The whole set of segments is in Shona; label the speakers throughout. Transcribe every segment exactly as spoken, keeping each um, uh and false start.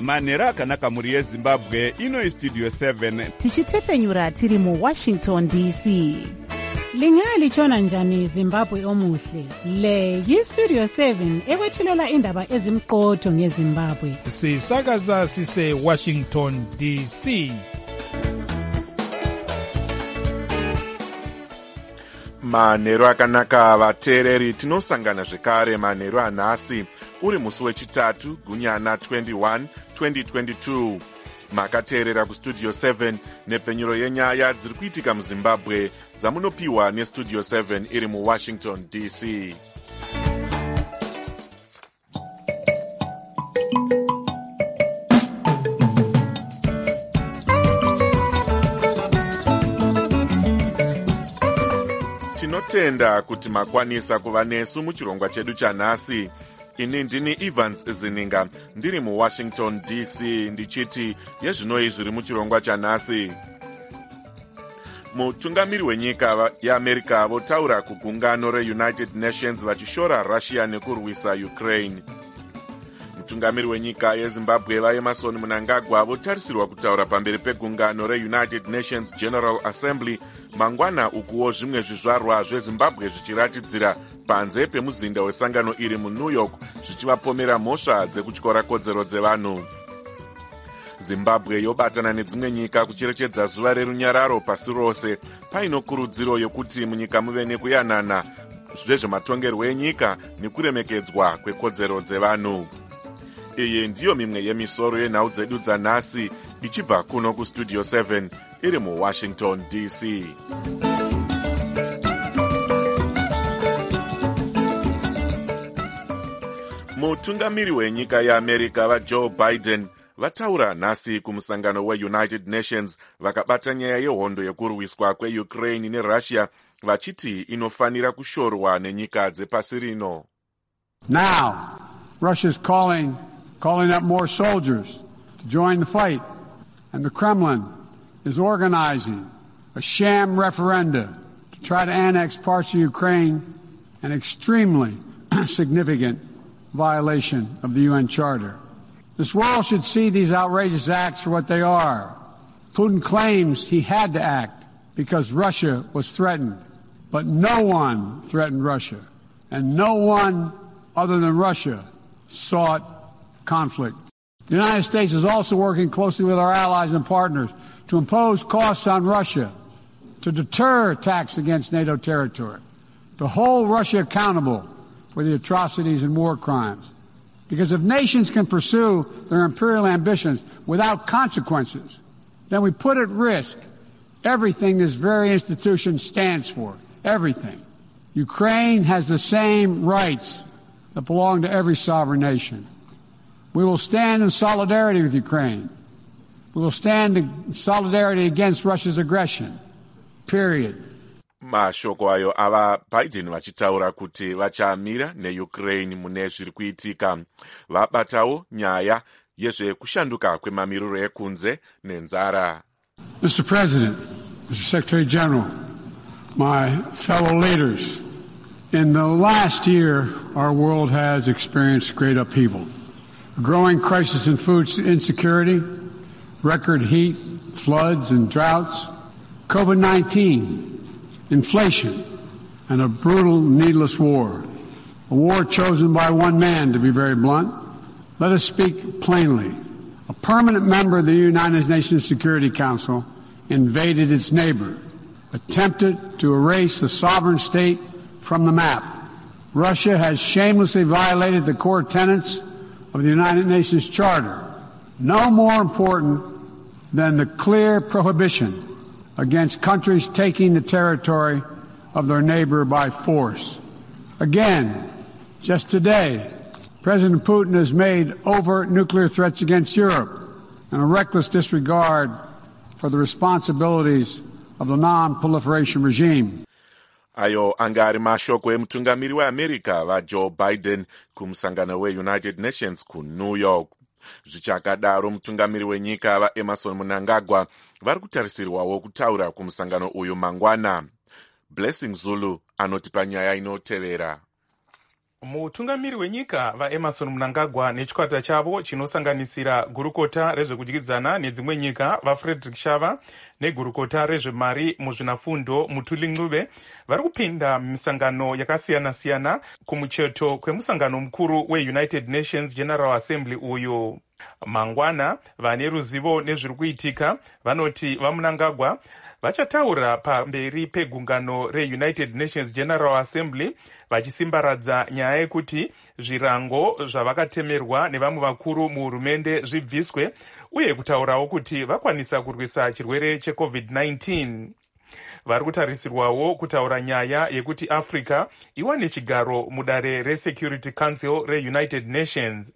Speaker 1: manhero akanaka mhuri yezimbabwe. Ino istudio seven
Speaker 2: tichitefenyura tiri muwashington D C.
Speaker 3: Lingalitshona njani Zimbabwe omuhle? Le yistudio seven ekwethulela indaba ezimqotho ngeZimbabwe.
Speaker 4: Sisakaza sise Washington D C.
Speaker 5: Manhero akanaka vateereri, tinosangana zvekare manhero anhasi uri musi wechitatu gunyana twenty-one twenty twenty-two. Makateerera kustudio seven nepfenyuro yenyaya dziri kuitika muZimbabwe dzamunopiwa nestudio seven iri muWashington D C. Tinotenda kuti makwanisa kuva nesu muchirongwa chedu chanhasi. Ini ndini Evans Zininga ndiri muWashington D C ndichiti yezvinoi zviri muchirongwa chanhasi. Mutungamiri wenyika yeAmerica votaura kugungano reUnited Nations vachishora Russia nekurwisa Ukraine. Mutungamiri wenyika yeZimbabwe vaEmerson Mnangagwa votarisirwa kutaura pamberi pegungano reUnited Nations General Assembly mangwana, ukuwo zvimwe zvizvarwa zveZimbabwe zvichiratidzira panze pemuzinda wesangano iri muNew York zvichivapomera mhosva dzekutyora kodzero dzevanhu. Zimbabwe yobatana nedzimwe nyika kucherechedza zuva rerunyararo pasi rose paino kurudziro yokuti munyika muve nekuyanana zvezvematongerwo enyika nekuremekedzwa kwekodzero dzevanhu. Iyi ndiyo mimwe yemisoro yenhau dzedu dzanhasi ichibva kuno kustudio seven iri muWashington D C. Mutungamiri wenyika yeAmerica vaJoe Biden vataura nhasi kumusangano weUnited Nations vakabata nyaya yehondo yekurwiswa kweUkraine neRussia vachiti inofanira kushorwa nenyika dzepasi rino.
Speaker 6: Now, Russia's calling calling up more soldiers to join the fight, and the Kremlin is organizing a sham referenda to try to annex parts of Ukraine, an extremely significant violation of the U N Charter. This world should see these outrageous acts for what they are. Putin claims he had to act because Russia was threatened, but no one threatened Russia, and no one other than Russia sought conflict. The United States is also working closely with our allies and partners to impose costs on Russia, to deter attacks against NATO territory, to hold Russia accountable for the atrocities and war crimes. Because if nations can pursue their imperial ambitions without consequences, then we put at risk everything this very institution stands for, everything. Ukraine has the same rights that belong to every sovereign nation. We will stand in solidarity with Ukraine. We will stand in solidarity against Russia's aggression. Period.
Speaker 5: Mashoko ayo ava Biden vachitaura kuti vachamira neUkraine mune zviri kuitika. Vabatawo nyaya yezvekushanduka kwemamiriro ekunze nenzara.
Speaker 6: Mister President, Mister Secretary General, my fellow leaders, in the last year our world has experienced great upheaval. A growing crisis in food insecurity, record heat, floods and droughts, COVID nineteen, inflation, and a brutal, needless war. A war chosen by one man, to be very blunt. Let us speak plainly. A permanent member of the United Nations Security Council invaded its neighbor, attempted to erase the sovereign state from the map. Russia has shamelessly violated the core tenets of the United Nations Charter, no more important than the clear prohibition against countries taking the territory of their neighbor by force. Again, just today, President Putin has made overt nuclear threats against Europe and a reckless disregard for the responsibilities of the non-proliferation regime.
Speaker 5: Ayo angari mashoko emutungamiri weAmerica vaJoe Biden kumusangano weUnited Nations kuNew York. Zvichakadaro mutungamiri wenyika vaEmerson Mnangagwa vari kutarisirwawo kutaura kumusangano uyu mangwana. Blessing Zulu anoti panyaya inotevera.
Speaker 7: Mutungamiri wenyika vaEmerson Mnangagwa nechikwata chavo chinosanganisira gurukota rezvekudyidzana nedzimwe nyika vaFrederick Shava negurukota rezvemari muzvinafundo Mutuli Ncube vari kupinda misangano yakasiyana-siyana kumucheto kwemusangano mukuru weUnited Nations General Assembly uyu. Mangwana vane ruzivo nezviri kuitika vanoti vaMnangagwa vachataura pamberi pegungano reUnited Nations General Assembly vachisimbaradza nyaya yekuti zvirango zvavakatemerwa nevamwe vakuru muhurumende zvibviswe uye kutaurawo kuti vakwanisa kurwisa chirwere checovid nineteen. Vari kutarisirwawo kutaura nyaya yekuti Africa iwane chigaro mudare reSecurity Council reUnited Nations.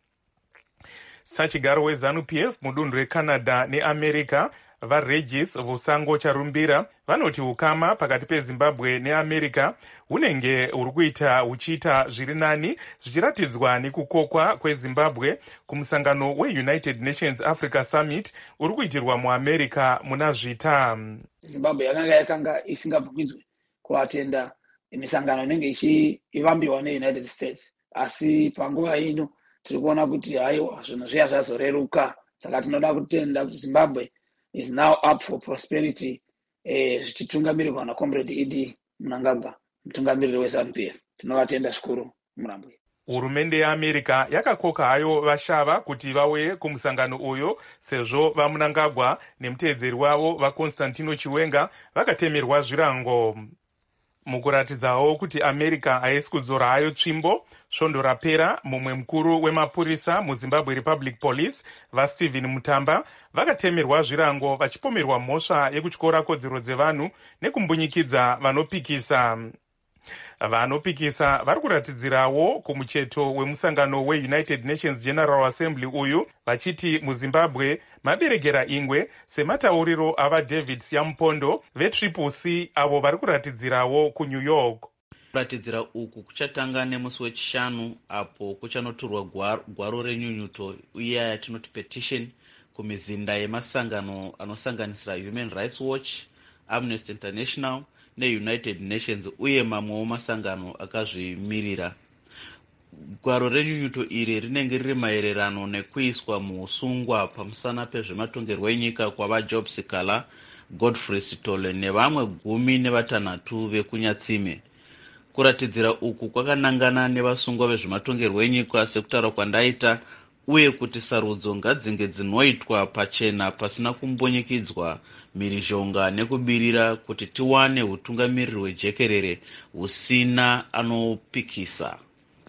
Speaker 7: Sachigaro weZANU-P F mudunhu reCanada neAmerica vaRegis Vusango Charumbira vanoti ukama pakati peZimbabwe neAmerica hunenge huri kuita huchiita zviri nani zvichiratidzwa nekukokwa kweZimbabwe kumusangano weUnited Nations Africa Summit uri kuitirwa muAmerica muna zvita.
Speaker 8: Zimbabwe yakanga yakanga isingabvumidzwe kuatenda misangano inenge ichivambiwa neUnited States, asi panguva ino tiri kuona kuti haiwa zvinhu zviya zvazoreruka, saka tinoda kutenda kuti Zimbabwe is now up for prosperity eh zvichitungamirirwa naComrade Idi Mnangagwa, mutungamiriri weZANU-P F. Tinovatenda zvikuru Murambwe.
Speaker 7: Hurumende yeAmerica yakakoka hayo vashava kuti vauye kumusangano uyo sezvo vaMnangagwa nemutedzeri wavo vaConstantino Chiwenga vakatemerwa zvirango. Mukuratidzawo kuti America haisi kudzora hayo tsvimbo, svondo rapera mumwe mukuru wemapurisa muZimbabwe Republic Police vaStephen Mutamba vakatemerwa zvirango vachipomerwa mhosva yekutyora kodzero dzevanhu nekumbunyikidza vanopikisa. Vanopikisa vari kuratidzirawo kumucheto wemusangano weUnited Nations General Assembly uyu vachiti muZimbabwe maberegera ingwe sematauriro ava David Siampondo veTriple C avo vari kuratidzirawo kuNew York.
Speaker 9: Kuratidzira uku kuchatanga nemusi wechishanu apo kuchanoturwa gwaro renyunyuto uye yatinoti petition kumizinda yemasangano anosanganisira Human Rights Watch, Amnesty International neUnited Nations uye mamwewo masangano akazvimirira. Gwaro renyunyuto iri rinenge riri maererano nekuiswa muusungwa pamusana pezvematongerwo enyika kwava Job Sikala, Godfrey Sitole nevamwe gumi nevatanhatu vekunyatsime. Kuratidzira uku kwakanangana nevasungwa vezvematongerwo enyika sekutaura kwandaita uye kuti sarudzo ngadzinge dzinoitwa pachena pasina kumbunyikidzwa mhirizhonga nekubirira kuti tiwane utungamiriri hwejekerere husina anopikisa.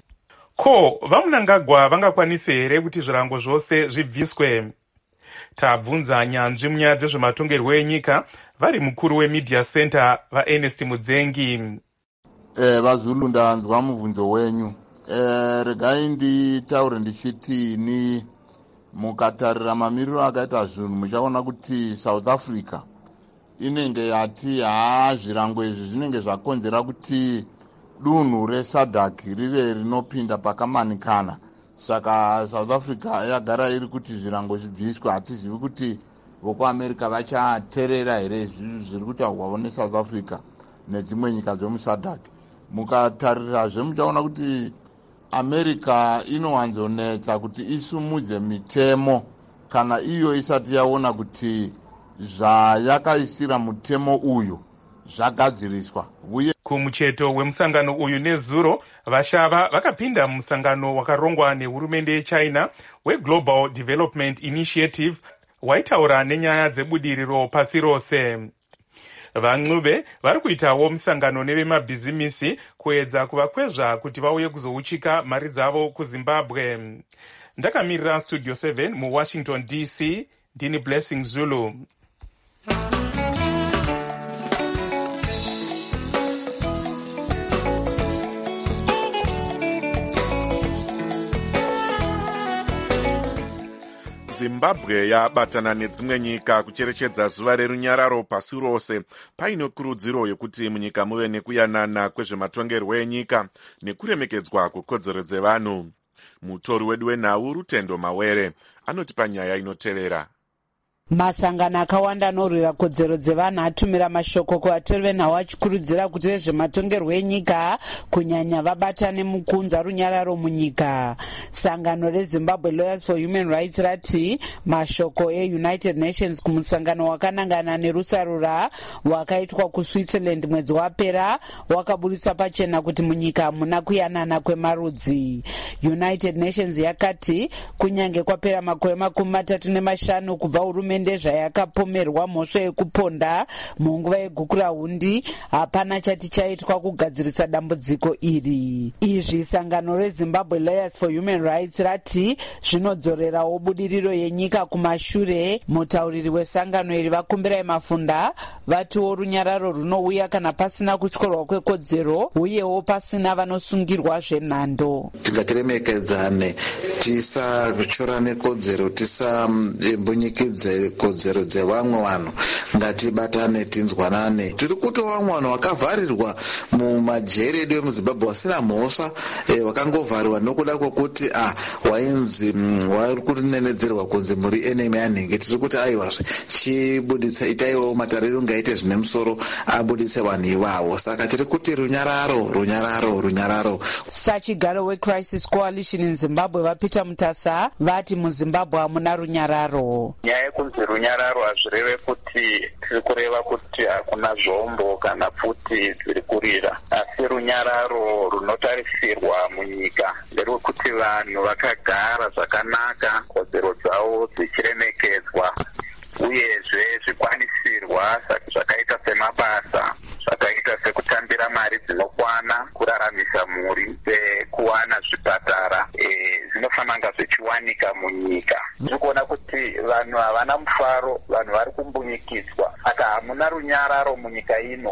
Speaker 7: Ko vaMnangagwa vangakwanise here kuti zvirango zvose zvibviswe? Tabvunza nyanzvi munyaya dzezvematongerwo enyika vari mukuru weMedia Center vaErnest Mudzengi.
Speaker 10: Eh, vazulu ndanzwa mubvunzo wenyu. Eh, regai nditaure ndichiti ni mukatarira mamiriro akaita zvinhu muchaona kuti South Africa inenge yati haa zvirango izvi zvinenge zvakonzera kuti dunhu reSADC rive rinopinda pakamanikana. Saka South Africa yagara iri kuti zvirango zvibviswe. Hatizivi kuti vokuAmerica vachateerera here zviri kutaurwawo neSouth Africa nedzimwe nyika dzemuSADC. Mukatarirazve muchaona kuti America inowanzonetsa kuti isumudze mitemo kana iyo isati yaona kuti zvayakaisira mutemo uyu zvagadziriswa. Uye
Speaker 7: kumucheto wemusangano uyu nezuro vashava vakapinda musangano wakarongwa nehurumende yeChina weGlobal Development Initiative waitaura nenyaya dzebudiriro pasi rose. VaNcube vari kuitawo musangano nevemabhizimisi kuedza kuvakwezva kuti vauye kuzouchika mari dzavo kuZimbabwe. Ndakamirira Studio seven muWashington D C, ndini Blessing Zulu.
Speaker 5: Zimbabwe yabatana nedzimwe nyika kucherechedza zuva rerunyararo pasi rose paine kurudziro yekuti munyika muve nekuyanana kwezvematongerwo enyika nekuremekedzwa kwekodzero dzevanhu. Mutori wedu wenhau Rutendo Mawere anotipa nyaya inotevera.
Speaker 2: Masangano akawanda anorwira kodzero dzevanhu atumira mashoko kuvatori venhau achikurudzira kuti vezvematongerwo enyika kunyanya vabatane mukuunza runyararo munyika. Sangano reZimbabwe Lawyers for Human Rights rati mashoko eUnited Nations kumusangano wakanangana nerusarura wakaitwa kuSwitzerland mwedzi wapera wakaburitsa pachena kuti munyika hamuna kuyanana kwemarudzi. United Nations yakati kunyange kwapera makore makumi matatu nemashanu kubva hurumende zvayakapomerwa mhosva yekuponda munguva yegukura hundi, hapana chati chaitwa kugadzirisa dambudziko iri. Izvi sangano reZimbabwe Lawyers for Human Rights rati zvinodzorerawo budiriro yenyika kumashure. Mutauriri wesangano iri Vakumbirai Mafunda vatiwo runyararo runouya kana pasina kutyorwa kwekodzero uyewo pasina vanosungirwa zvenhando.
Speaker 11: Tingatiremekedzane, tisatyorane kodzero, tisambonyikidze kodzero dzevamwe vanhu, ngatibatane tinzwanane. Tiri kuti vamwe vanhu vakavharirwa mumajeri edu emuZimbabwe vasina mhosva, vakangovharirwa nokuda kwokuti ah wainzi wari kunenedzerwa kunzi muri enemy yanhingi. Tiri kuti aiwazve chibuditse itaiwo matariro ngaite zvine musoro abuditse vanhu ivavo. Saka tiri kuti runyararo runyararo runyararo.
Speaker 2: Sachigaro weCrisis Coalition in Zimbabwe vaPeter Mutasa vati muZimbabwe hamuna runyararo.
Speaker 12: Nyaya yekunzi runyararo hazvireve kuti tiri kureva kuti hakuna zvombo kana pfuti dziri kurira, asi runyararo runotarisirwa munyika nderwekuti vanhu vakagara zvakanaka, kodzero dzavo dzichiremekedzwa, uyezve zvikwanisirwa zvakaita semabasa, zvakaita sekutambira mari dzinokwana, kuraramisa mhuri, kuwana zvipatara zvinofanira kunge zvichiwanika munyika. Tiri kuona kuti vanhu havana mufaro, vanhu vari kumbunyikidzwa. Aka hamuna runyararo munyika ino.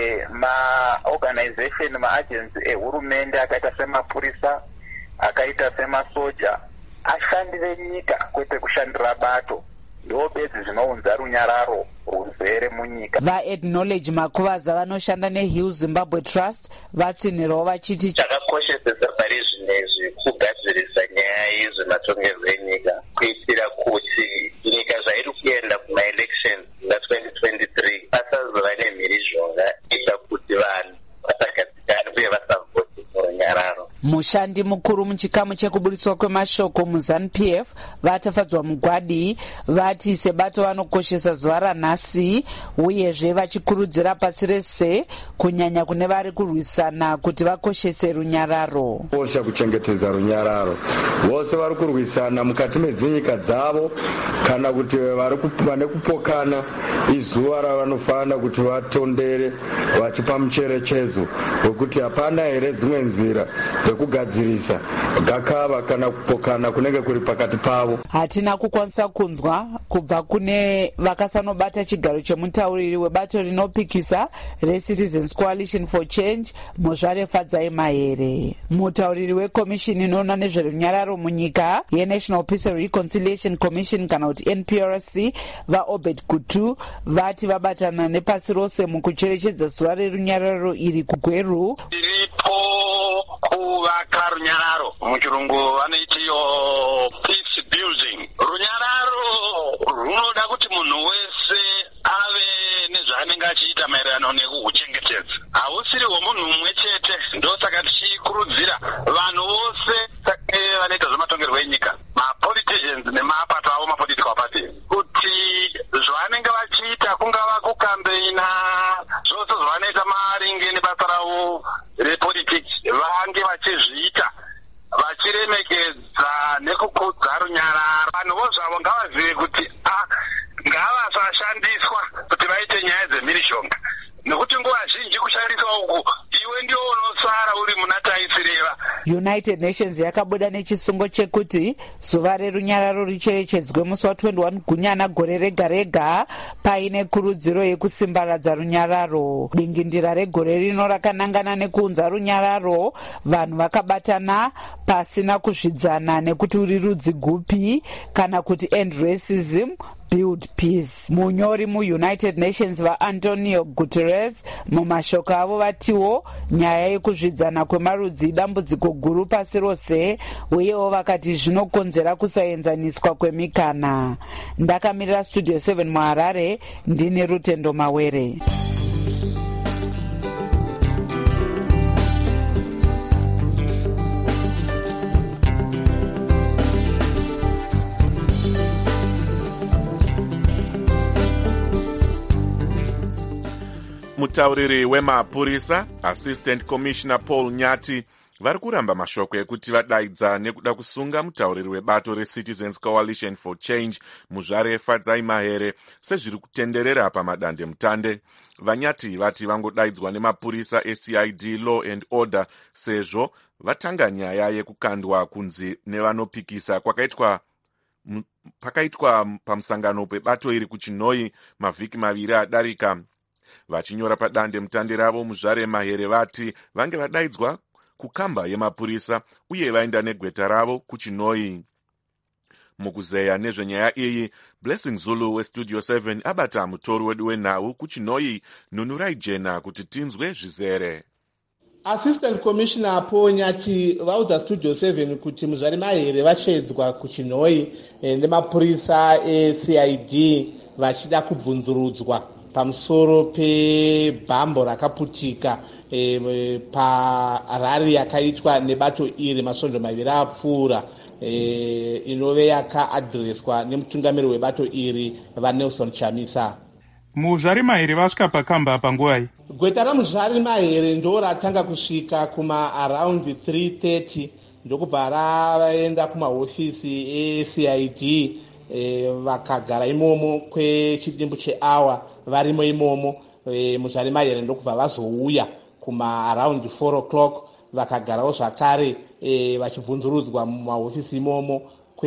Speaker 12: Maorganization, maagency ehurumende akaita semapurisa, akaita semasoja, ashandire nyika kwete kushandira bato. Ndo bedzi zvinounza runyararo ruzere munyika.
Speaker 2: Va-Acknowledge Makuvaza vanoshanda neHill Zimbabwe Trust vatsinhirawo vachiti
Speaker 12: chakakoshesesa pari zvinezvi kugadzirisa nyaya yezvematongerwo enyika kuitira kuti nyika zvairi kuenda kumaelections nga-twenty twenty-three pasazova nemhirizhonga ita kuti vanhu vasagadzikane uye vasavhoti murunyararo.
Speaker 2: Mushandi mukuru muchikamu chekuburitswa kwemashoko muZANU-P F vatafadzwa mugwadi vati sebato vanokoshesa zuva ranhasi uyezve vachikurudzira pasi rese kunyanya kune vari kurwisana kuti vakoshese runyararo.
Speaker 13: Kosha kuchengetedza runyararo. Vose vari kurwisana mukati medzinyika dzavo kana kuti vari vane kupokana izuva ravanofanira kuti vatondere vachipa mucherechedzo wekuti hapana here dzimwe nzira dzekugadzirisa gakava kana kupokana kunenge kuri pakati pavo.
Speaker 2: Hatina kukwanisa kunzwa kubva kune vakasanobata chigaro chemutauriri webato rinopikisa reCitizens Coalition for Change Mozvare Fadzai Mahere. Mutauriri wekomishini inoona nezverunyararo munyika yeNational Peace and Reconciliation Commission kana kuti N P R C vaObed Gutu vati vabatana nepasi rose mukucherechedza zuva rerunyararo iri kuGweru.
Speaker 12: Iripo kuvaka runyararo, muchirungu vanoitiyo peace building. Runyararo runoda kuti munhu wese ave nezvaanenge achiita maererano nekuhuchengetedza. Hausiri hwemunhu mumwe chete, ndosaka tichikurudzira vanhu vose vanoita zvematongerwo enyika, mapoliticians nemapato avo mapolitical parties, kuti zvavanenge vachiita kungava kukampeina, zvose zvavanoita maringe nebasa ravo repolitics vange vachizviita vachiremekedza nekukudza runyararo. Vanhuvo zvavo ngavazive kuti ah ngavasashandiswa kuti vaite nyaya dzemhirishonga, nekuti nguva zhinji kushandiswa uku iwe ndio unosara uri muna taisireva.
Speaker 2: United Nations yakabuda nechisungo chekuti zuva rerunyararo richerechedzwe musi wa21 Gunyana gore rega rega paine kurudziro yekusimbaradza runyararo. Dingindira regore rino rakanangana nekuunza runyararo, vanhu vakabatana pasina kuzvidzana nekuti uri rudzi gupi kana kuti end racism, build peace. Munyori mu-United Nations vaAntonio Guterres mumashoko avo vatiwo nyaya yekuzvidzana kwemarudzi idambudziko guru pasi rose, uyewo vakati zvinokonzera kusaenzaniswa kwemikana. Ndakamirira Studio seven muHarare, ndine Rutendo Mawere.
Speaker 5: Mutauriri wemapurisa Assistant Commissioner Paul Nyati vari kuramba mashoko ekuti vadaidza nekuda kusunga mutauriri webato reCitizens Coalition for Change Muzvare Fadzai Mahere sezviri kutenderera pamadande mutande. Vanyati vati vangodaidzwa nemapurisa eC I D Law and Order sezvo vatanga nyaya yekukandwa kunzi nevanopikisa kwakaitwa pakaitwa pamusangano pebato iri kuChinoi mavhiki maviri adarika. Vachinyora padande mutande ravo Muzvare Mahere vati vange vadaidzwa kukamba yemapurisa uye vaenda negweta ravo kuChinoi. Mukuzeya nezvenyaya iyi, Blessing Zulu weStudio seven abata mutori wedu wenhau kuChinoi Nunurai Jena kuti tinzwe zvizere.
Speaker 14: Assistant Commissioner Paul Nyati vaudza Studio seven kuti Muzvare Mahere vashedzwa kuChinoi nemapurisa eC I D vachida kubvunzurudzwa pamusoro pebhambo rakaputika e, parari yakaitwa nebato iri masvondo maviri apfuura e, inove yakaadhireswa nemutungamiri webato iri vaNelson Chamisa.
Speaker 7: Muzvare Mahere vasvika pakamba panguva.
Speaker 14: Gweta raMuzvare Mahere ndo ratanga kusvika kuma around three thirty ndokubva ravaenda kumahofisi eC I D e, vakagara imomo kwechidimbu cheawa varimo imomo. E, Muzvare Mahere ndokubva vazouya kuma around four o'clock vakagarawo zvakare e, vachibvunzurudzwa mumahofisi imomo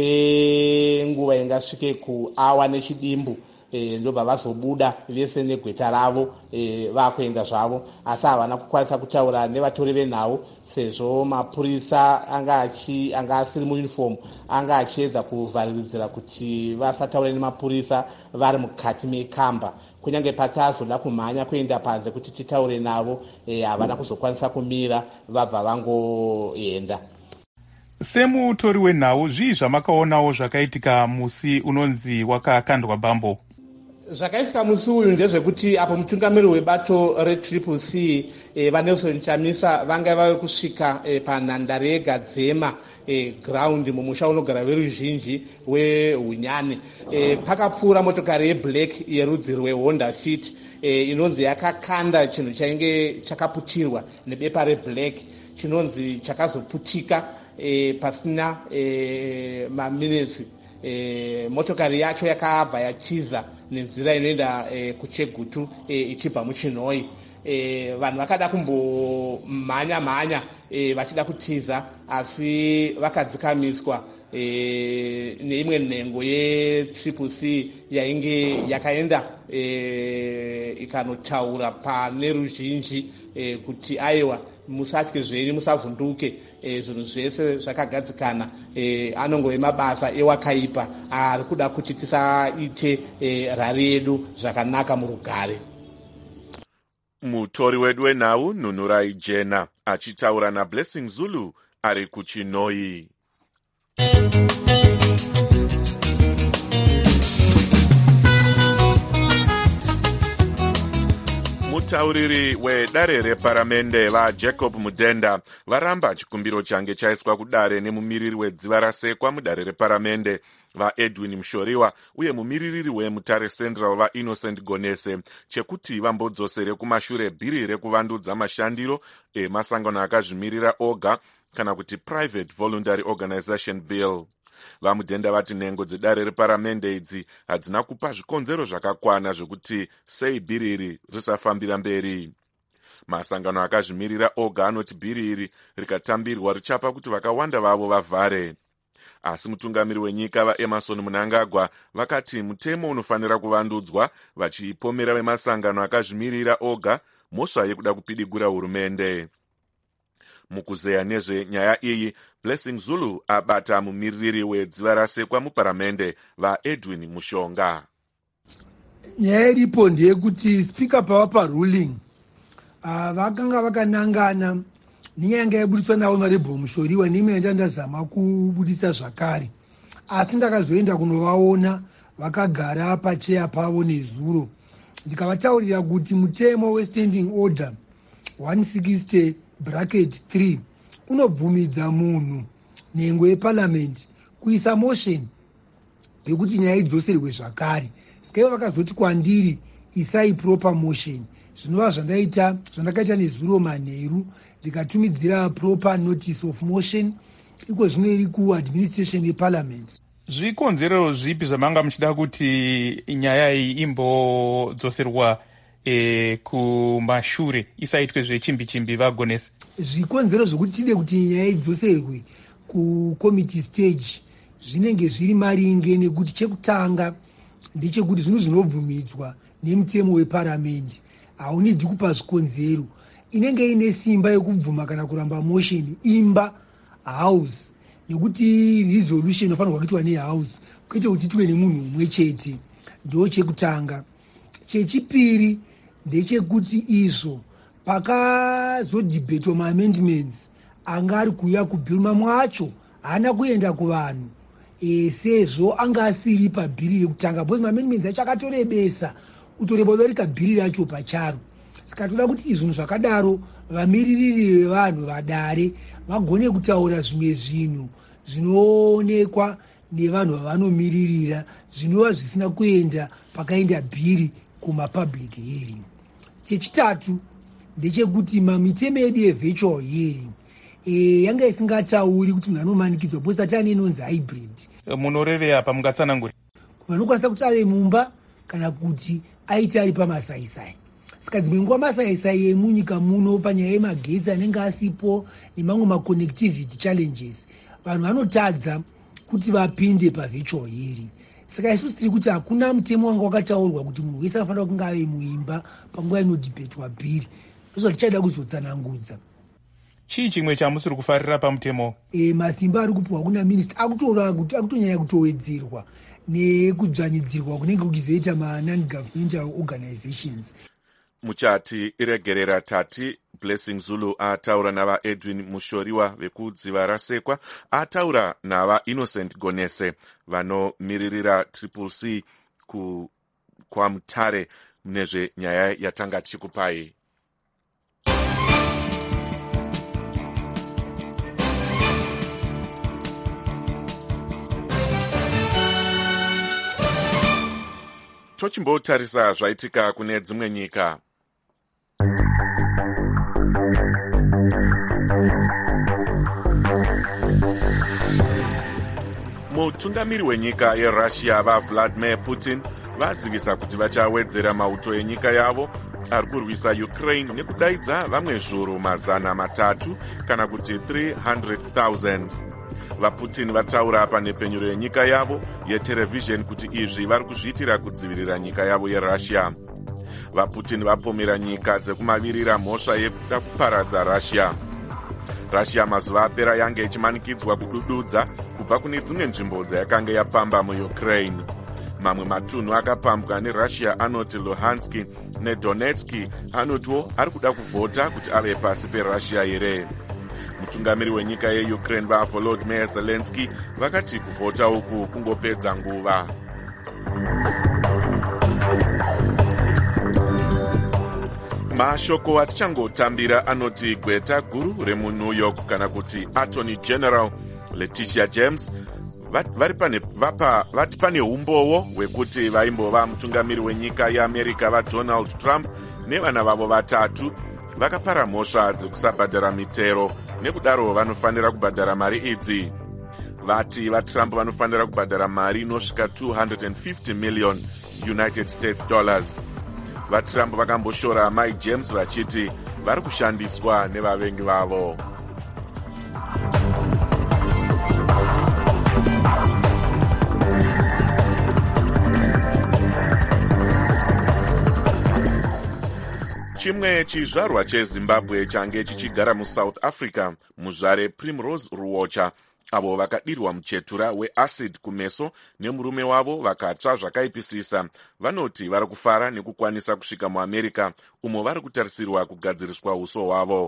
Speaker 14: kwenguva ingasvike kuawa nechidimbu. E, ndobva vazobuda vese negweta ravo e, vakuenda zvavo, asi havana kukwanisa kutaura nevatori venhau sezvo mapurisa anga anga asiri muuniform anga achiedza kuvhariridzira kuti vasataure nemapurisa vari mukati mekamba. Kunyange pati azoda kumhanya kuenda panze kuti titaure navo e, havana kuzokwanisa kumira, vabva vangoenda.
Speaker 7: Semutori wenhau, zvii zvamakaonawo zvakaitika musi unonzi wakakandwa bhambo?
Speaker 14: Zvakaitika musi uyu ndezvekuti apo mutungamiri webato retriple C e, vaNelson Chamisa vanga vave kusvika e, panhandare yegadzema e, ground mumusha unogara veruzhinji weHunyane. E, pakapfuura motokari yeblack yerudzi rweHonda Fit e, inonzi yakakanda chinhu chainge chakaputirwa nebepa reblack chinonzi chakazoputika e, pasina e, maminitsi. E, motokari yacho yakabva yachiza nenzira inoenda e, kuChegutu e, ichibva muChinoi. E, vanhu vakada kumbomhanya mhanya e, vachida kutiza, asi vakadzikamiswa e, neimwe nhengo yetriple C yainge yakaenda e, ikanotaura pane ruzhinji e, kuti aiwa musatye zvenyu, musavhunduke, e, zvinhu zvese zvakagadzikana. E, anongove mabasa ewakaipa ari kuda kuti tisaite e, rari yedu zvakanaka murugare.
Speaker 5: Mutori wedu wenhau Nunurai Jena achitaura naBlessing Zulu ari kuChinoi. Mutauriri wedare reparamende vaJacob Mudenda varamba chikumbiro change chaiswa kudare nemumiriri wedziva rasekwa mudare reparamende vaEdwin Mushoriwa uye mumiririri weMutare Central vaInnocent Gonese chekuti vambodzosere kumashure bhiri rekuvandudza mashandiro emasangano akazvimirira oga kana kuti Private Voluntary Organization Bill. VaMudenda vati nhengo dzedare reparamende idzi hadzina kupa zvikonzero zvakakwana zvekuti sei bhiri iri risafambira mberi. Masangano akazvimirira oga anoti bhiri iri rikatambirwa richapa kuti vakawanda vavo vavhare. Asi mutungamiri wenyika vaEmerson Mnangagwa vakati mutemo unofanira kuvandudzwa, vachipomera vemasangano akazvimirira oga mhosva yekuda kupidigura hurumende. Mukuzeya nezvenyaya iyi, Blessing Zulu abata mumiririri wedziva rasekwa muparamende vaEdwin Mushonga.
Speaker 15: nyaya iripo ndeyekuti speaker pawapa ruling uh, vakanga vakanangana nenyaya yanga yabudiswa nahonorable Mushoriwa neimwe yanda ndazama kubudisa zvakare, asi ndakazoenda kunovaona vakagara pacheya pavo nezuro ndikavataurira kuti mutemo westanding order one sixty bracket three unobvumidza munhu nhengo yeparliament kuisa motion yekuti nyaya idzoserwe zvakare. Sikaivo vakazoti kwandiri isai proper motion, zvinova zvandaita zvandakaita nezuro manheru ndikatumidzira proper notice of motion, iko zvino iri kuadministration yeparliament.
Speaker 7: Zvikonzero zvipi zvamanga muchida kuti nyaya iyi imbodzoserwa e, kumashure isaitwe zvechimbi chimbi vagonese?
Speaker 15: Zvikonzero zvokuti tide kuti nyaya idzoserwe kucommittee stage zvinenge zviri maringe nekuti chekutanga ndechekuti zvinhu zvinobvumidzwa nemutemo weparamende haunidi kupa zvikonzero, inenge ine simba yekubvuma kana kuramba motion imba house, nekuti resolution inofanirwa kuitwa nehouse kwete kuti tiwe nemunhu umwe chete. Ndo chekutanga. Chechipiri ndechekuti izvo pakazodhibhetwa maamendments anga ari kuuya kubhiri, mamwe acho haana kuenda kuvanhu e, sezvo anga asiri pabhiri rekutanga, because maamendments acho akatorebesa kutoreba kudarika bhiri racho pacharo. Saka toda kuti izvinhu zvakadaro vamiririri vevanhu vadare vagone kutaura zvimwe zvinhu zvinoonekwa nevanhu vavanomiririra zvinova zvisina kuenda pakaenda bhiri kumapublic hearing. Chechitatu ndechekuti mamitemo edu yevirtual hearing e, yanga isingatauri kuti munhu anomanikidzwa because atane inonzi hybrid.
Speaker 7: Munorevea pamungatsananguri
Speaker 15: vanokwanisa kuti ave mumba kana kuti aite ari pamasaisai. Saka dzimwe nguva masaisai emunyika muno panyaya yemagetsi anenge asipo nemamwe maconnectivity challenges, vanhu vanotadza kuti vapinde pavirtual hearing. Saka isusu tiri kuti hakuna mutemo wanga wakataurwa kuti munhu wese anofanira kunge ave muimba panguva inodhibhetwa bhiri. Ndizvo tichada kuzotsanangudza.
Speaker 7: Chii chimwe chamusiri kufarira pamutemo?
Speaker 15: E, masimba ari kupiwa kuna minista akutora kuti akutonyanya kutowedzerwa nekudzvanyidzirwa kunenge kuchizoita ma-non-governmental organizations.
Speaker 5: Muchati iregerera tati Blessing Zulu ataura nava Edwin Mushoriwa vekudziva rasekwa, ataura nava Innocent Gonese vanomiririra Triple C ku kwaMutare nezve nyaya yatanga tichikupai. Tochimbotarisa zvaitika kune dzimwe nyika. Mutungamiri wenyika yeRussia vaVladimir Putin vazivisa kuti vachawedzera mauto enyika yavo ari kurwisa Ukraine nekudaidza vamwe zviuru mazana matatu kana kuti three hundred thousand. VaPutin vataura panhepfenyuro yenyika yavo yeterevhizheni kuti izvi vari kuzviitira kudzivirira nyika yavo yeRussia. VaPutin vapomera nyika dzekumavirira mhosva yekuda kuparadza Russia. Russia mazuva apera yange ichimanikidzwa kudududza kubva kune dzimwe nzvimbo dzayakanga yapamba muUkraine. Mamwe matunhu akapambwa neRussia anoti Luhansk neDonetsk anotiwo ari kuda kuvhota kuti ave pasi peRussia here. Mutungamiri wenyika yeUkraine vaVolodymyr Zelensky vakati kuvhota uku kungopedza nguva. Mashoko atichangotambira anoti gweta guru remuNew York kana kuti Attorney General Letitia James vari pane vapa vati pane umbowo hwekuti vaimbova mutungamiri wenyika yeAmerica vaDonald Trump nevana vavo vatatu vakapara mhosva dzekusabhadhara mitero nekudaro vanofanira kubhadhara mari idzi. Vati vaTrump vanofanira kubhadhara mari inosvika two hundred fifty million United States dollars. VaTrump vakamboshora Mai James vachiti vari kushandiswa nevavengi vavo. Chimwe chizvarwa cheZimbabwe change chichigara muSouth Africa, muzvare Primrose Ruocha avo vakadirwa muchetura weacid kumeso nemurume wavo vakatsva zvakaipisisa vanoti vari kufara nekukwanisa kusvika muamerica umo vari kutarisirwa kugadziriswa uso hwavo.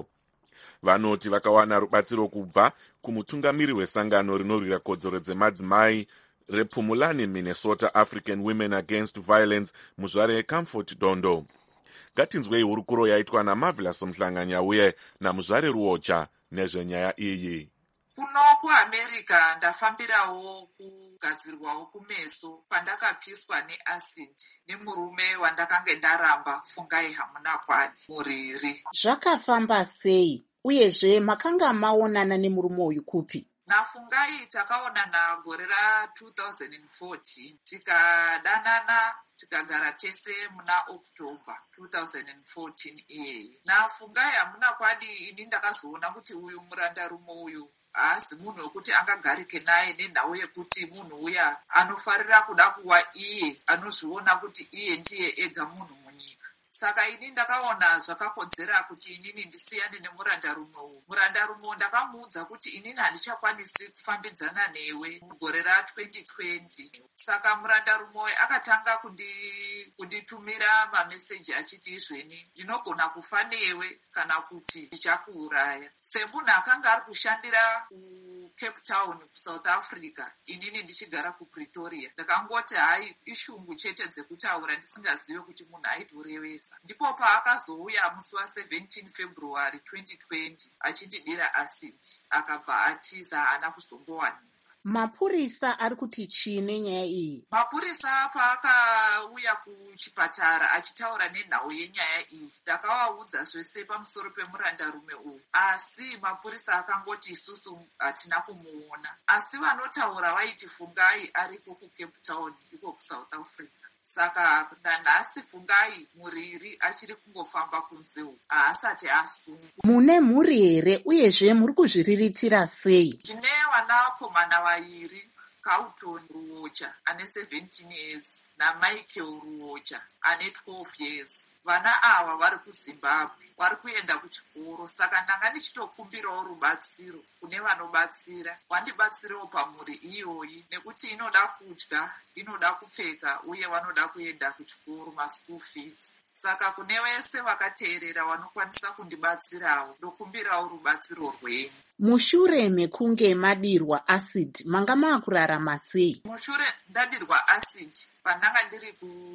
Speaker 5: Vanoti vakawana rubatsiro kubva kumutungamiri wesangano rinorwira kodzero dzemadzimai rePumulani, Minnesota African Women Against Violence, muzvare Comfort Dondo. Ngatinzwei hurukuro yaitwa naMarvelous Mhlanganyauye namuzvare Ruocha nezvenyaya iyi.
Speaker 16: Kuno kuAmerica ndafambirawo kugadzirwawo kumeso pandakapiswa neacid nemurume wandakanga ndaramba fungai hamuna kwadi muriri.
Speaker 17: Zvakafamba sei uyezve makanga maonana nemurume uyu kupi?
Speaker 16: Nafungai takaonana gore ra two thousand fourteen tikadanana tikagara tese muna October two thousand fourteen iyeyi. Nafungai hamuna kwadi ini ndakazoona kuti uyu murandarume uyu haasi munhu wekuti angagarike naye nenhau yekuti munhu uya anofarira kuda kuva iye anozviona kuti iye ndiye ega munhu munyika. Saka ini ndakaona zvakakodzera kuti inini ndisiyane nemurandarume uyu. Murandarume ndakamuudza kuti inini handichakwanisi kufambidzana newe mugore ra twenty twenty. Saka murandarume akatanga kundi kunditumira mameseji achiti izveni ndinogona kufa newe kana kuti ndichakuuraya. Semunhu akanga ari kushandira ku Cape Town kuSouth Africa inini ndichigara kuPretoria, ndakangoti hai ishungu chete dzekutaura ndisingazive kuti munhu aitorevesa. Ndipo paakazouya musi wa seventeen February twenty twenty achindidira acid akabva atiza haana kuzombowanikwa.
Speaker 17: Mapurisa ari kuti chii nenyaya iyi?
Speaker 16: Mapurisa paakauya kuchipatara achitaura nenhau yenyaya iyi ndakavaudza zvese pamusoro pemurandarume uyu, asi mapurisa akangoti isusu hatina kumuona, asi vanotaura vaiti fungai ariko kuCape Town iko kuSouth Africa. Saka nanhasi fungai muriri achiri kungofamba kunze uku haasati asungwa.
Speaker 17: Mune mhuri here uyezve muri kuzviriritira sei?
Speaker 16: Ndine vanakomana vaviri, Carlton Ruocha ane seventeen years naMichael Ruocha ane twelve years. Vana ava vari kuZimbabwe, vari kuenda kuchikoro. Saka ndanga ndichitokumbirawo rubatsiro kune vanobatsira, vandibatsirewo pamhuri iyoyi nekuti inoda kudya, inoda kupfeka uye vanoda kuenda kuchikoro, maschool fees. Saka kune vese vakateerera vanokwanisa kundibatsirawo, ndokumbirawo rubatsiro rwenyu.
Speaker 17: Mushure mekunge madirwa acid manga maakurarama sei?
Speaker 16: Mushure ndadirwa acid pandanga ndiri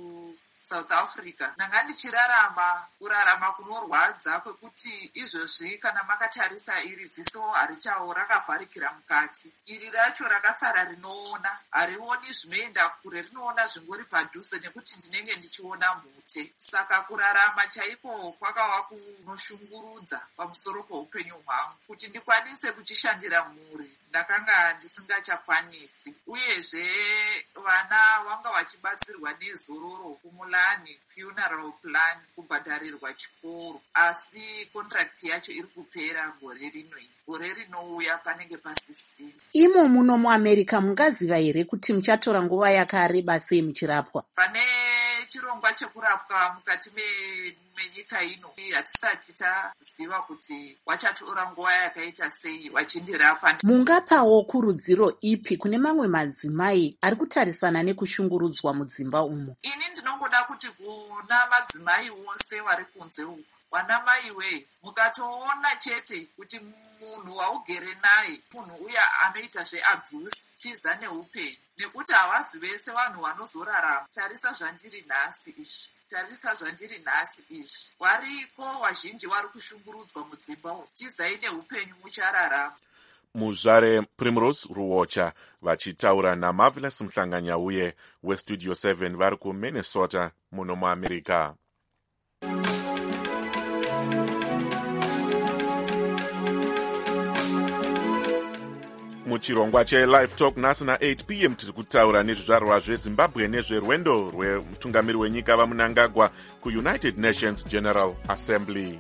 Speaker 16: kuSouth Africa ndanga ndichirarama kurarama kunorwadza kwekuti izvozvi kana makatarisa iri ziso harichawo rakavharikira mukati. Iri racho rakasara rinoona, harioni zvinoenda kure, rinoona zvingori padhuze nekuti ndinenge ndichiona mhute. Saka kurarama chaiko kwakava kunoshungurudza pamusoro poupenyu hwangu. Kuti ndikwanise kuchishandira mhuri ndakanga ndisingachakwanisi, uyezve vana vanga vachibatsirwa nezororo kumulani funeral plan kubhadharirwa chikoro, asi contract yacho iri kupera gore rino iri. Gore rinouya panenge pasisina.
Speaker 17: Imo muno muAmerica mungaziva here kuti muchatora nguva yakareba sei muchirapwa?
Speaker 16: Pane chirongwa chekurapwa mukati menyika ino hatisati taziva kuti wachatora nguva yakaita sei vachindirapa.
Speaker 17: Mungapawo kurudziro ipi kune mamwe madzimai ari kutarisana nekushungurudzwa mudzimba umo?
Speaker 16: Ini ndinongoda kuti kuna madzimai wose vari kunze uku, wana maiwe, mukatoona chete kuti munhu waugere naye munhu uya anoita zveabuse, chiza neupenyu, nekuti havasi vese vanhu vanozorarama. Tarisa zvandiri nhasi izvi, tarisa zvandiri nhasi izvi, wariko wazhinji wari kushungurudzwa mudzimba umu, chizai neupenyu muchararama.
Speaker 5: Muzvare Primrose Ruocha vachitaura naMarvelous Mhlanganyauye weStudio seven vari kuMinnesota muno muAmerica. Muchirongwa cheLive Talk nhasi na eight p m tiri kutaura nezvizvarwa zveZimbabwe nezverwendo rwemutungamiri wenyika vaMnangagwa kuUnited Nations General Assembly.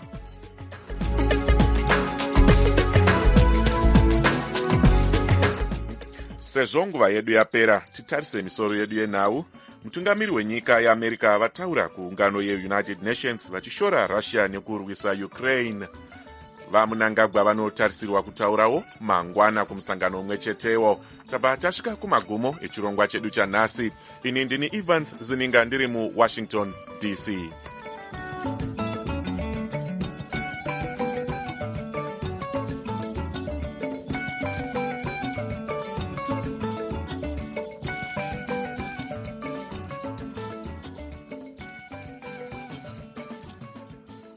Speaker 5: Sezvo nguva yedu yapera, titarise misoro yedu yenhau. Mutungamiri wenyika yeAmerica vataura kuungano yeUnited Nations vachishora Russia nekurwisa Ukraine. vamunangagwa vanotarisirwa kutaurawo mangwana kumusangano umwe chetewo. tabva tasvika kumagumo echirongwa chedu chanhasi. ini ndini Evans Zininga ndiri muWashington D C.